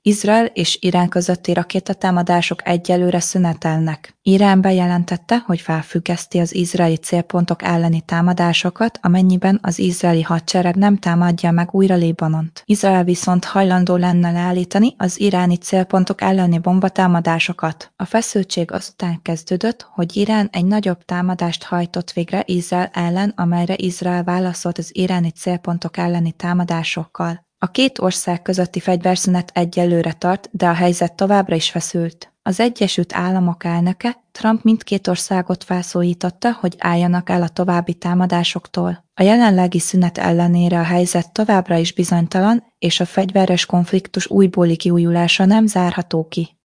Izrael és Irán közötti rakétatámadások egyelőre szünetelnek. Irán bejelentette, hogy felfüggeszti az izraeli célpontok elleni támadásokat, amennyiben az izraeli hadsereg nem támadja meg újra Libanont. Izrael viszont hajlandó lenne leállítani az iráni célpontok elleni bombatámadásokat. A feszültség azután kezdődött, hogy Irán egy nagyobb támadást hajtott végre Izrael ellen, amelyre Izrael válaszolt az iráni célpontok elleni támadásokkal. A két ország közötti fegyverszünet egyelőre tart, de a helyzet továbbra is feszült. Az Egyesült Államok elnöke, Trump mindkét országot felszólította, hogy álljanak el a további támadásoktól. A jelenlegi szünet ellenére a helyzet továbbra is bizonytalan, és a fegyveres konfliktus újbóli kiújulása nem zárható ki.